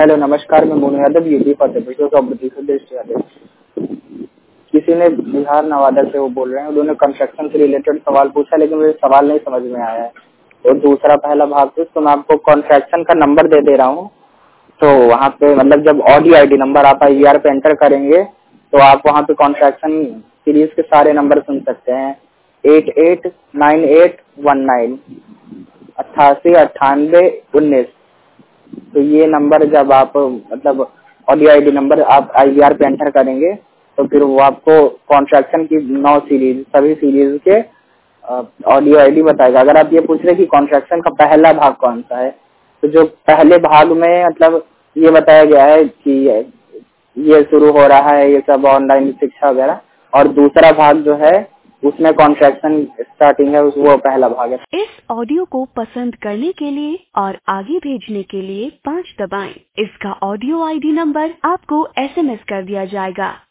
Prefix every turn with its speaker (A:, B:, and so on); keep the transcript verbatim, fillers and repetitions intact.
A: Hello नमस्कार, मैं Monu Yadav UP Fatehpur ऑफ प्रदेश यादव। किसी ने बिहार नवादा से वो बोल रहे हैं, उन्होंने कंस्ट्रक्शन से रिलेटेड सवाल पूछा, लेकिन मुझे सवाल नहीं समझ में आया है। और दूसरा पहला भाग तो मैं आपको कॉन्ट्रैक्शन का नंबर दे दे रहा हूँ। तो वहाँ पे मतलब जब ऑडियो आईडी नंबर आप आई आर पे एंटर करेंगे तो आप वहाँ पे कॉन्ट्रैक्शन सीरीज के सारे नंबर सुन सकते हैं। Eight eight nine eight one nine अट्ठासी अट्ठानवे उन्नीस। तो ये नंबर जब आप मतलब ऑडियो आईडी नंबर आप आई आर पे एंटर करेंगे तो फिर वो आपको कॉन्ट्रैक्शन की नौ सीरीज सभी सीरीज के ऑडियो आईडी बताएगा। अगर आप ये पूछ रहे कि कॉन्ट्रैक्शन का पहला भाग कौन सा है, तो जो पहले भाग में मतलब ये बताया गया है कि ये शुरू हो रहा है ये सब ऑनलाइन शिक्षा वगैरह, और दूसरा भाग जो है उसमें कॉन्ट्रैक्शन स्टार्टिंग है, उस वो पहला भाग है।
B: इस ऑडियो को पसंद करने के लिए और आगे भेजने के लिए पाँच दबाएं। इसका ऑडियो आईडी नंबर आपको एस एम एस कर दिया जाएगा।